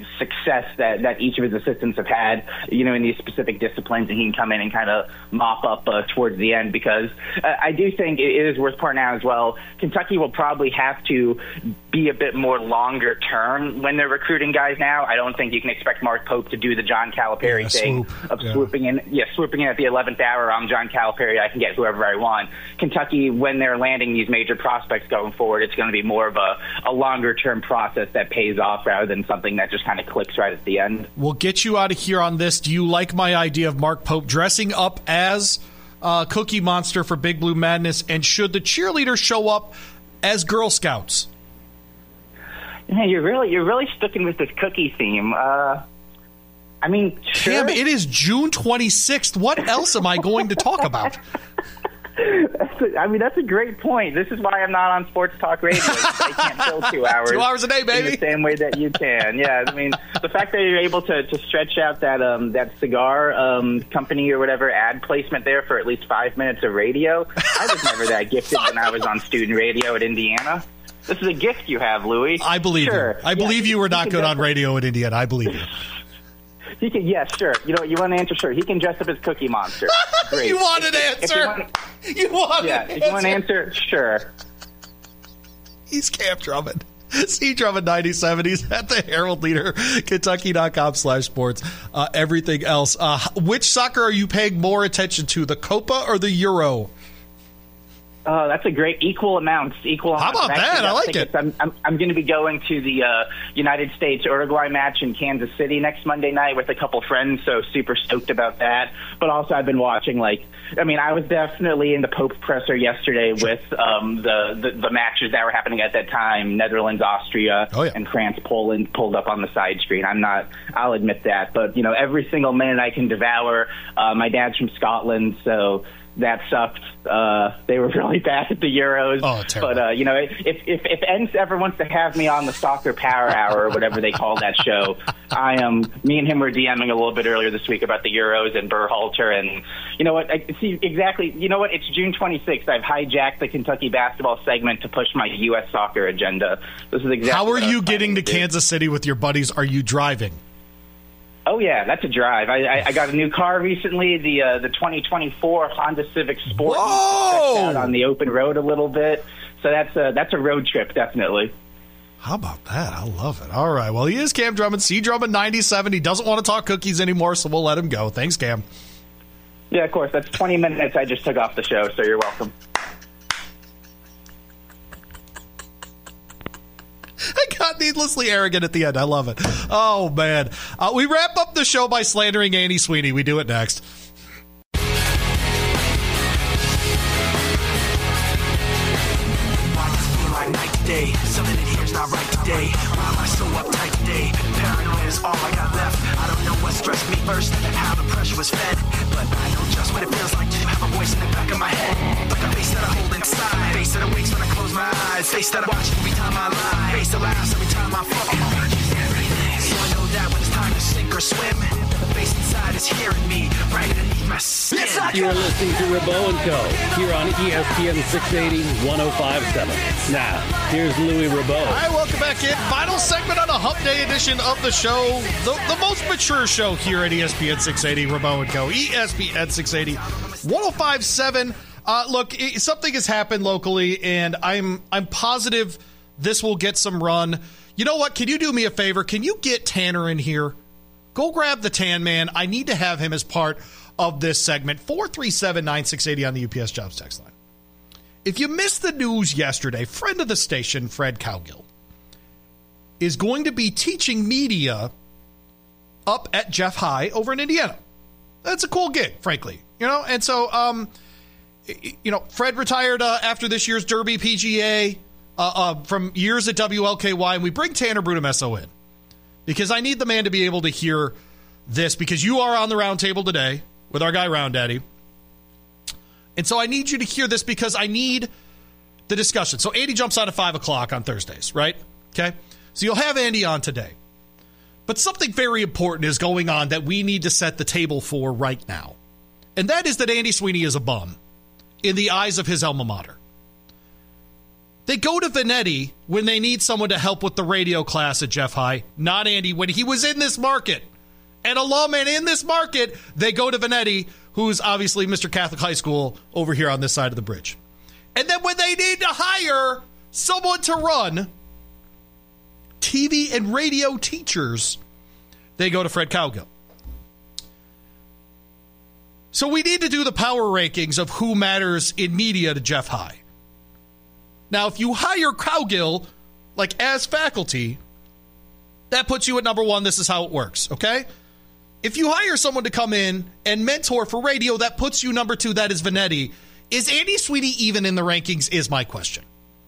Speaker 7: success that each of his assistants have had, in these specific disciplines, and he can come in and kind of mop up towards the end, because I do think it is worth pointing out as well, Kentucky will probably have to be a bit more longer term when they're recruiting guys now. I don't think you can expect Mark Pope to do the John Calipari thing of swooping in at the 11th hour. I'm John Calipari, I can get whoever I want. Kentucky, when they're landing these major prospects going forward, it's going to be more of a longer term process that pays off rather than something that just kind of clicks right at the end.
Speaker 5: We'll get you out of here on this. Do you like my idea of Mark Pope dressing up as Cookie Monster for Big Blue Madness, and should the cheerleaders show up as Girl Scouts?
Speaker 7: Yeah, you're really sticking with this cookie theme. Sure.
Speaker 5: Cam, it is June 26th. What else am I going to talk about?
Speaker 7: That's a great point. This is why I'm not on Sports Talk Radio. I can't fill 2 hours.
Speaker 5: 2 hours a day, baby.
Speaker 7: In the same way that you can. Yeah, the fact that you're able to stretch out that cigar company or whatever ad placement there for at least 5 minutes of radio. I was never that gifted when I was on student radio at Indiana. This is a gift you have, Louis.
Speaker 5: I believe you. I believe you were not good on radio at Indiana. I believe you.
Speaker 7: He can, yes, sure. You want an answer? Sure. He can dress up as Cookie Monster. Great.
Speaker 5: You want an answer? If you want an answer? Sure. He's Cam Drummond. C. Drummond 97. He's at the Herald Leader, Kentucky.com/sports. Everything else. Which soccer are you paying more attention to, the Copa or the Euro?
Speaker 7: Oh, that's a great equal amount.
Speaker 5: How about that? I like it.
Speaker 7: I'm going to be going to the United States-Uruguay match in Kansas City next Monday night with a couple friends, so super stoked about that. But also I've been watching, I was definitely in the Pope presser yesterday with the matches that were happening at that time, Netherlands, Austria, and France, Poland pulled up on the side screen. I'll admit that. But, every single minute I can devour. My dad's from Scotland, so that sucked. They were really bad at the Euros.
Speaker 5: Oh, terrible.
Speaker 7: But, if Ents ever wants to have me on the Soccer Power Hour or whatever they call that show, me and him were DMing a little bit earlier this week about the Euros and Berhalter. And you know what? It's June 26th. I've hijacked the Kentucky basketball segment to push my U.S. soccer agenda. This is exactly
Speaker 5: How are you getting to Kansas City with your buddies? Are you driving?
Speaker 7: Oh, yeah, that's a drive. I got a new car recently, the 2024 Honda Civic Sport.
Speaker 5: Whoa!
Speaker 7: Out on the open road a little bit. So that's a road trip, definitely.
Speaker 5: How about that? I love it. All right. Well, he is Cam Drummond, C. Drummond 97. He doesn't want to talk cookies anymore, so we'll let him go. Thanks, Cam.
Speaker 7: Yeah, of course. That's 20 minutes I just took off the show, so you're welcome.
Speaker 5: I got needlessly arrogant at the end. I love it. Oh, man. We wrap up the show by slandering Andy Sweeney. We do it next.
Speaker 8: Something in here's not right today. Why am I so uptight today? Paranoia is all I got left. I don't know what stressed me first and how the pressure was fed, but I know just what it feels like to have a voice in the back of my head, like a face that I hold inside, face that awakes when I close my eyes, face that I watch every time I lie, face that laughs every time I fall. So I know that when it's time to sink or swim, the face inside is hearing me right underneath my skin.
Speaker 4: You're listening to Rabo & Co. here on ESPN 680 105.7. Now, here's Louis Rabo.
Speaker 5: All right, welcome back in. Final segment on a Hump Day edition of the show. The most mature show here at ESPN 680, Rabo & Co. ESPN 680 105.7. Look, something has happened locally, and I'm positive this will get some run. You know what? Can you do me a favor? Can you get Tanner in here? Go grab the Tan Man. I need to have him as part of this segment. 437-9680 on the UPS Jobs text line. If you missed the news yesterday, friend of the station, Fred Cowgill, is going to be teaching media up at Jeff High over in Indiana. That's a cool gig, frankly. And so, Fred retired after this year's Derby PGA from years at WLKY, and we bring Tanner Brunemesso in because I need the man to be able to hear this, because you are on the round table today with our guy Round Daddy. And so I need you to hear this because I need the discussion. So Andy jumps on at 5 o'clock on Thursdays, right? Okay. So you'll have Andy on today. But something very important is going on that we need to set the table for right now. And that is that Andy Sweeney is a bum in the eyes of his alma mater. They go to Vanetti when they need someone to help with the radio class at Jeff High, not Andy. When he was in this market, an alum and in this market, they go to Vanetti, who's obviously Mr. Catholic High School over here on this side of the bridge. And then when they need to hire someone to run TV and radio teachers, they go to Fred Cowgill. So we need to do the power rankings of who matters in media to Jeff High. Now, if you hire Cowgill, like as faculty, that puts you at number one. This is how it works, okay? If you hire someone to come in and mentor for radio, that puts you number two. That is Vanetti. Is Andy Sweeney even in the rankings is my question.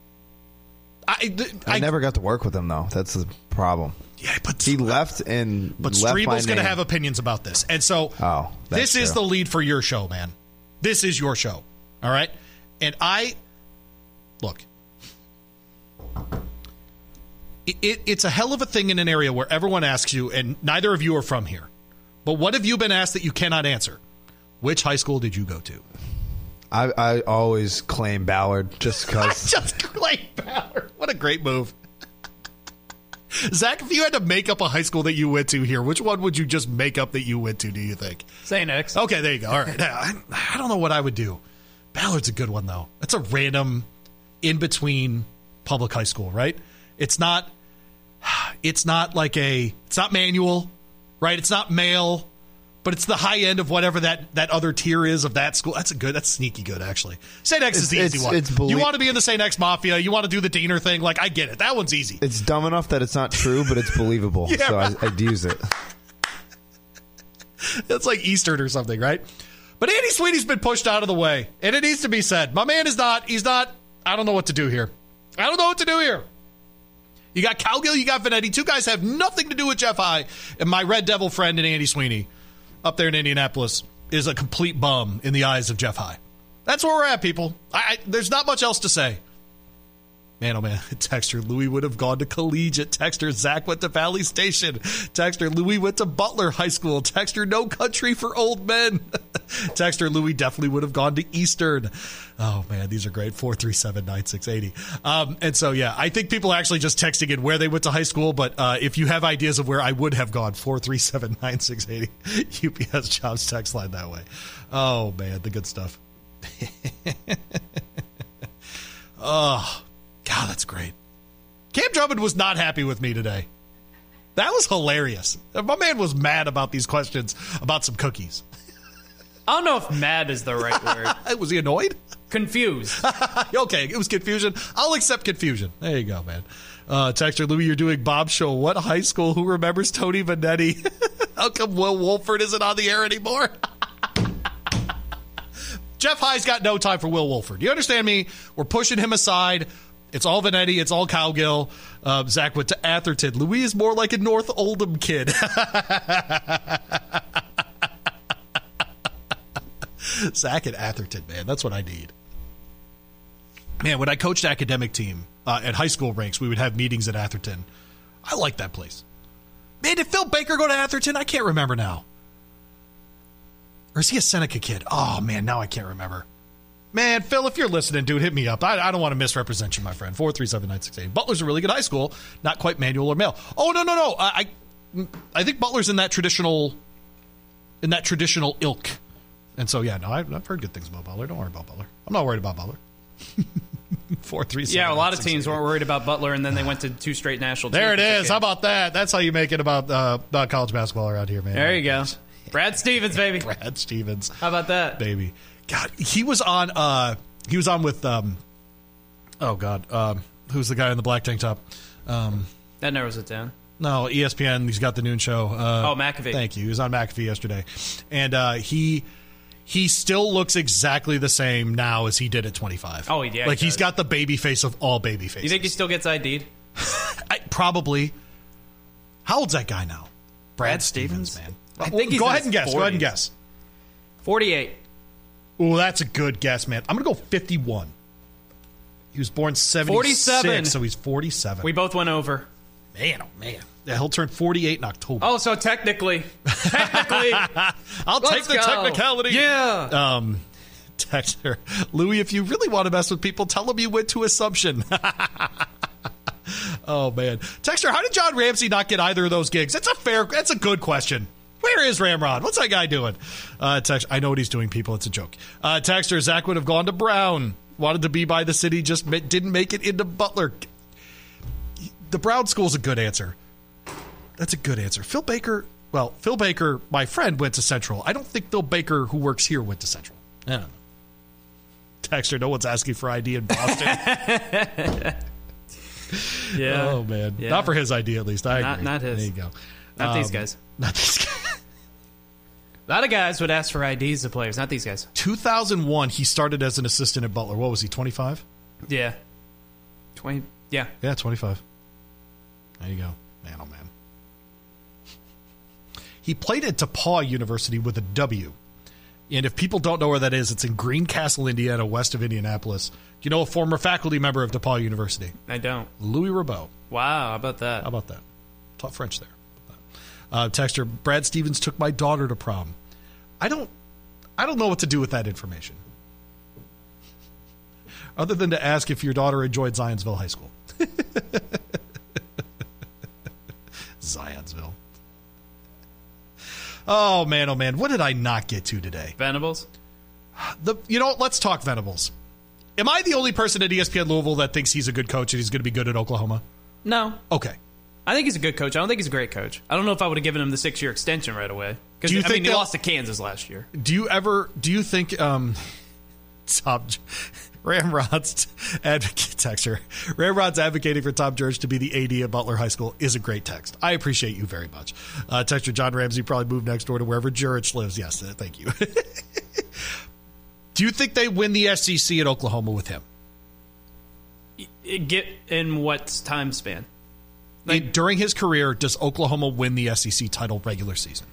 Speaker 9: I never got to work with him, though. That's the problem.
Speaker 5: Yeah, but
Speaker 9: he left and
Speaker 5: but Strebel's going to have opinions about this. And so this is the lead for your show, man. This is your show, all right? And look, it's a hell of a thing in an area where everyone asks you, and neither of you are from here. But what have you been asked that you cannot answer? Which high school did you go to?
Speaker 9: I always claim Ballard just because.
Speaker 5: Just claim Ballard. What a great move. Zach, if you had to make up a high school that you went to here, which one would you just make up that you went to, do you think?
Speaker 6: St. X.
Speaker 5: Okay, there you go. All right. I don't know what I would do. Ballard's a good one, though. That's a random in-between public high school, right? It's not like it's not manual, right? It's not male, but it's the high end of whatever that other tier is of that school. That's sneaky good, actually. St. X is the easy one. You want to be in the St. X Mafia. You want to do the Diener thing. Like, I get it. That one's easy.
Speaker 9: It's dumb enough that it's not true, but it's believable. Yeah, so right. I'd use it.
Speaker 5: It's like Eastern or something, right? But Andy Sweeney's been pushed out of the way, and it needs to be said. My man is not. He's not. I don't know what to do here. You got Cowgill, you got Vanetti. Two guys have nothing to do with Jeff High. And my Red Devil friend in Andy Sweeney up there in Indianapolis is a complete bum in the eyes of Jeff High. That's where we're at, people. There's not much else to say. Man, oh man. Texter, Louis would have gone to collegiate. Texter, Zach went to Valley Station. Texter, Louis went to Butler High School. Texter, no country for old men. Texter, Louis definitely would have gone to Eastern. Oh man, these are great. 437-9680. And so, yeah, I think people are actually just texting in where they went to high school. But if you have ideas of where I would have gone, 437-9680. UPS Jobs text line that way. Oh man, the good stuff. Oh, God, that's great. Cam Drummond was not happy with me today. That was hilarious. My man was mad about these questions about some cookies.
Speaker 6: I don't know if mad is the right word.
Speaker 5: Was he annoyed?
Speaker 6: Confused.
Speaker 5: Okay, it was confusion. I'll accept confusion. There you go, man. Texter, Louis, you're doing Bob's show. What high school? Who remembers Tony Vanetti? How come Will Wolford isn't on the air anymore? Jeff High's got no time for Will Wolford. You understand me? We're pushing him aside. It's all Vanetti. It's all Cowgill. Zach went to Atherton. Louis is more like a North Oldham kid. Zach at Atherton, man. That's what I need. Man, when I coached academic team at high school ranks, we would have meetings at Atherton. I like that place. Man, did Phil Baker go to Atherton? I can't remember now. Or is he a Seneca kid? Oh, man, now I can't remember. Man, Phil, if you're listening, dude, hit me up. I don't want to misrepresent you, my friend. 437-9680. Butler's a really good high school. Not quite manual or male. Oh, no. I think Butler's in that traditional ilk. And so, yeah, no, I've heard good things about Butler. Don't worry about Butler. I'm not worried about Butler. 437.
Speaker 6: Yeah, a lot of teams weren't worried about Butler, and then they went to 2 straight national
Speaker 5: there it is. How about that? That's how you make it about college basketball around here, man.
Speaker 6: There you go. Brad Stevens, baby.
Speaker 5: Brad Stevens.
Speaker 6: How about that?
Speaker 5: Baby. God, he was on with who's the guy in the black tank top?
Speaker 6: That narrows it down.
Speaker 5: No, ESPN. He's got the noon show.
Speaker 6: McAfee.
Speaker 5: Thank you. He was on McAfee yesterday, and he still looks exactly the same now as he did at 25.
Speaker 6: Oh, yeah.
Speaker 5: Like he's got the baby face of all baby faces.
Speaker 6: You think he still gets ID'd?
Speaker 5: Probably. How old's that guy now? Brad Stevens, man.
Speaker 6: I think he's
Speaker 5: Go ahead and guess.
Speaker 6: 48.
Speaker 5: Oh, that's a good guess, man. I'm going to go 51. He was born 76,
Speaker 6: 47.
Speaker 5: So he's 47.
Speaker 6: We both went over.
Speaker 5: Man, oh, man. Yeah, he'll turn 48 in October.
Speaker 6: Oh, so technically.
Speaker 5: I'll take the technicality.
Speaker 6: Yeah.
Speaker 5: Texter, Louis, if you really want to mess with people, tell them you went to Assumption. Oh, man. Texter, how did John Ramsey not get either of those gigs? That's a good question. Where is Ramrod? What's that guy doing? Text, I know what he's doing, people. It's a joke. Texter, Zach would have gone to Brown. Wanted to be by the city, just didn't make it into Butler. The Brown school's a good answer. That's a good answer. Phil Baker, my friend, went to Central. I don't think Phil Baker, who works here, went to Central. I don't know. Texter, no one's asking for ID in Boston.
Speaker 6: Yeah.
Speaker 5: Oh, man.
Speaker 6: Yeah.
Speaker 5: Not for his ID, at least. I agree.
Speaker 6: Not his.
Speaker 5: There you go.
Speaker 6: Not these guys.
Speaker 5: Not these guys.
Speaker 6: A lot of guys would ask for IDs of players, not these guys.
Speaker 5: 2001, he started as an assistant at Butler. What was he, 25?
Speaker 6: Yeah. 20. Yeah.
Speaker 5: Yeah, 25. There you go. Man, oh, man. He played at DePauw University with a W. And if people don't know where that is, it's in Greencastle, Indiana, west of Indianapolis. Do you know a former faculty member of DePauw University?
Speaker 6: I don't.
Speaker 5: Louis Rabot.
Speaker 6: Wow, how about that?
Speaker 5: How about that? Taught French there. Texter, Brad Stevens took my daughter to prom. I don't know what to do with that information. Other than to ask if your daughter enjoyed Zionsville High School. Zionsville. Oh, man. What did I not get to today?
Speaker 6: Venables?
Speaker 5: Let's talk Venables. Am I the only person at ESPN Louisville that thinks he's a good coach and he's going to be good at Oklahoma?
Speaker 6: No.
Speaker 5: Okay.
Speaker 6: I think he's a good coach. I don't think he's a great coach. I don't know if I would have given him the 6-year extension right away. Because he lost to Kansas last year.
Speaker 5: Do you think Ramrod's advocating for Tom George to be the AD at Butler High School is a great text. I appreciate you very much. Texter, John Ramsey probably moved next door to wherever Jurich lives. Yes, thank you. Do you think they win the SEC at Oklahoma with him?
Speaker 6: Get in what time span?
Speaker 5: During his career, does Oklahoma win the SEC title regular season?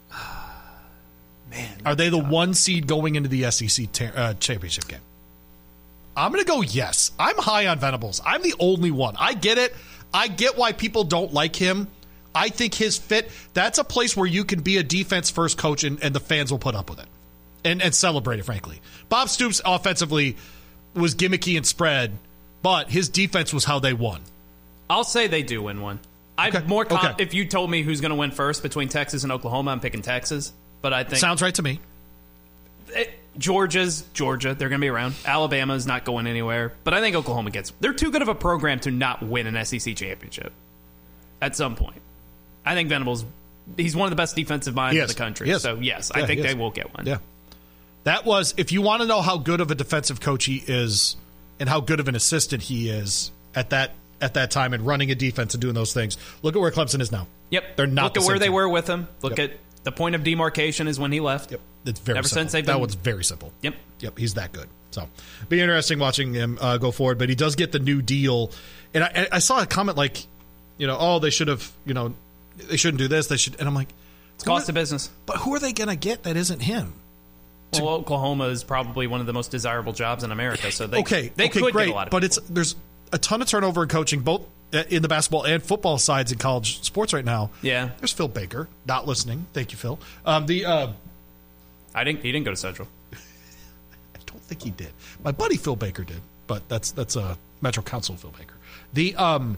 Speaker 6: Man,
Speaker 5: are they the 1 seed going into the SEC championship game? I'm going to go yes. I'm high on Venables. I'm the only one. I get it. I get why people don't like him. I think his fit, that's a place where you can be a defense-first coach and the fans will put up with it and celebrate it, frankly. Bob Stoops offensively was gimmicky and spread, but his defense was how they won.
Speaker 6: I'll say they do win one. If you told me who's going to win first between Texas and Oklahoma, I'm picking Texas. But I think
Speaker 5: sounds right to me.
Speaker 6: Georgia. They're going to be around. Alabama's not going anywhere. But I think Oklahoma they're too good of a program to not win an SEC championship at some point. I think Venables, he's one of the best defensive minds in the country. So, yes, I think they will get one.
Speaker 5: Yeah. That was, if you want to know how good of a defensive coach he is and how good of an assistant he is at that time and running a defense and doing those things, look at where Clemson is now.
Speaker 6: Yep.
Speaker 5: They're not
Speaker 6: Look at where they were with him. Look at the point of demarcation is when he left.
Speaker 5: Yep. It's very
Speaker 6: Ever
Speaker 5: simple.
Speaker 6: Since they've been,
Speaker 5: that one's very simple.
Speaker 6: Yep.
Speaker 5: He's that good. So, be interesting watching him go forward. But he does get the new deal. And I saw a comment like, they should have, they shouldn't do this. They should. And I'm like,
Speaker 6: it's cost of business.
Speaker 5: But who are they going to get that isn't him?
Speaker 6: Well, Oklahoma is probably one of the most desirable jobs in America. So they could
Speaker 5: great.
Speaker 6: Get a lot of
Speaker 5: but there's a ton of turnover in coaching, both in the basketball and football sides in college sports right now.
Speaker 6: Yeah.
Speaker 5: There's Phil Baker, not listening. Thank you, Phil.
Speaker 6: He didn't go to Central.
Speaker 5: I don't think he did. My buddy Phil Baker did, but that's a Metro Council Phil Baker.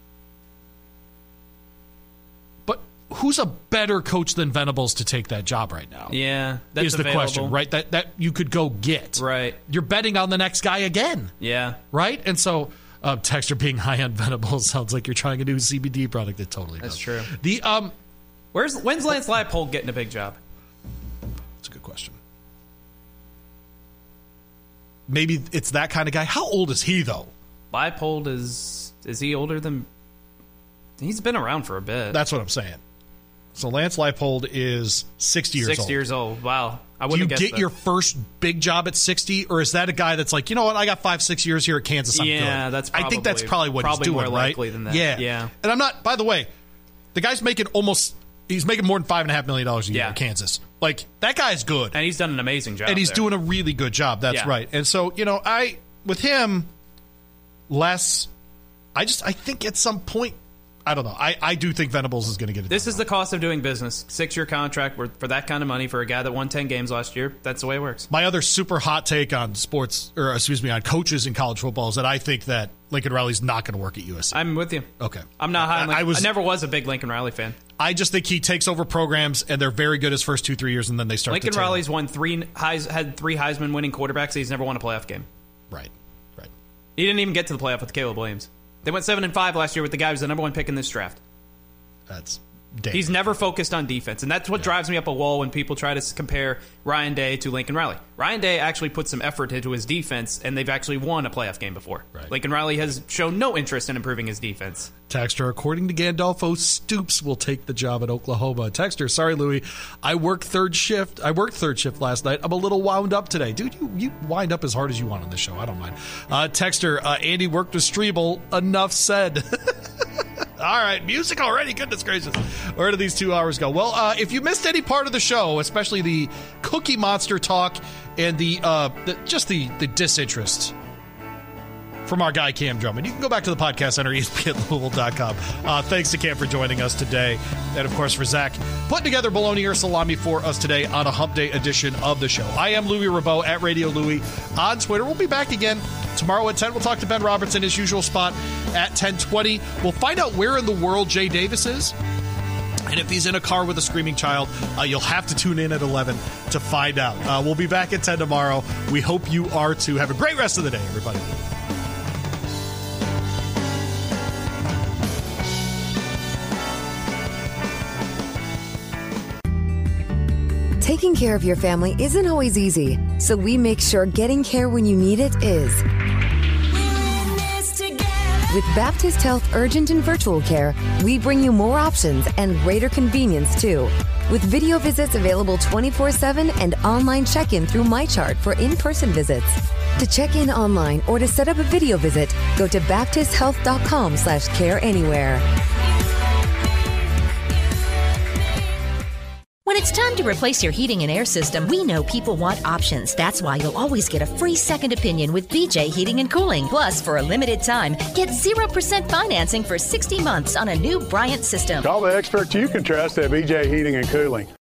Speaker 5: But who's a better coach than Venables to take that job right now?
Speaker 6: Yeah, that's
Speaker 5: is the
Speaker 6: available.
Speaker 5: question, right? That you could go get.
Speaker 6: Right.
Speaker 5: You're betting on the next guy again.
Speaker 6: Yeah.
Speaker 5: Right? And so Texter being high on Venables sounds like you're trying a new CBD product. It totally does.
Speaker 6: That's true.
Speaker 5: When's
Speaker 6: Lance Leipold getting a big job?
Speaker 5: That's a good question. Maybe it's that kind of guy. How old is he, though?
Speaker 6: Leipold is he older than... He's been around for a bit.
Speaker 5: That's what I'm saying. So Lance Leipold is 60 years old.
Speaker 6: 60 years old. Wow. I
Speaker 5: Do you get your first big job at 60, or is that a guy that's like, you know what, I got 5-6 years here at Kansas, I'm good.
Speaker 6: I
Speaker 5: think that's probably what he's doing,
Speaker 6: more
Speaker 5: right?
Speaker 6: likely than that.
Speaker 5: Yeah. And I'm not, by the way, the guy's making he's making more than $5.5 million a year at Kansas. Like, that guy's good.
Speaker 6: And he's done an amazing job.
Speaker 5: And he's doing a really good job. That's right. And so, with him, I think at some point, I don't know. I do think Venables is going to get it.
Speaker 6: This is the cost of doing business. 6-year contract for that kind of money for a guy that won 10 games last year. That's the way it works.
Speaker 5: My other super hot take on on coaches in college football is that I think that Lincoln Riley's not going to work at USC.
Speaker 6: I'm with you.
Speaker 5: Okay.
Speaker 6: I'm not high on Lincoln. I never was a big Lincoln Riley fan.
Speaker 5: I just think he takes over programs, and they're very good his first 2-3 years, and then they start
Speaker 6: Lincoln
Speaker 5: to tail.
Speaker 6: Riley's had 3 Heisman winning quarterbacks. He's never won a playoff game.
Speaker 5: Right.
Speaker 6: He didn't even get to the playoff with Caleb Williams. They went 7-5 last year with the guy who was the number 1 pick in this draft.
Speaker 5: That's dangerous.
Speaker 6: He's never focused on defense, and that's what drives me up a wall when people try to compare Ryan Day to Lincoln Riley. Ryan Day actually put some effort into his defense, and they've actually won a playoff game before.
Speaker 5: Right.
Speaker 6: Lincoln Riley has shown no interest in improving his defense.
Speaker 5: Texter, according to Gandolfo, Stoops will take the job at Oklahoma. Texter, sorry, Louie. I worked third shift last night. I'm a little wound up today. Dude, you wind up as hard as you want on this show. I don't mind. Texter, Andy worked with Strebel. Enough said. All right, music already. Goodness gracious. Where did these 2 hours go? Well, if you missed any part of the show, especially the Cookie Monster talk and the disinterest from our guy Cam Drummond, you can go back to the podcast center, ESPNLouisville.com. Thanks to Cam for joining us today. And, of course, for Zach putting together bologna or salami for us today on a Hump Day edition of the show. I am Louis Rabeau at Radio Louis on Twitter. We'll be back again tomorrow at 10. We'll talk to Ben Roberts in his usual spot at 10:20. We'll find out where in the world Jay Davis is. And if he's in a car with a screaming child, you'll have to tune in at 11 to find out. We'll be back at 10 tomorrow. We hope you are too. Have a great rest of the day, everybody.
Speaker 10: Taking care of your family isn't always easy, so we make sure getting care when you need it is. With Baptist Health Urgent and Virtual Care, we bring you more options and greater convenience, too. With video visits available 24/7 and online check-in through MyChart for in-person visits. To check in online or to set up a video visit, go to baptisthealth.com/careanywhere.
Speaker 11: When it's time to replace your heating and air system, we know people want options. That's why you'll always get a free second opinion with BJ Heating and Cooling. Plus, for a limited time, get 0% financing for 60 months on a new Bryant system.
Speaker 12: Call the experts you can trust at BJ Heating and Cooling.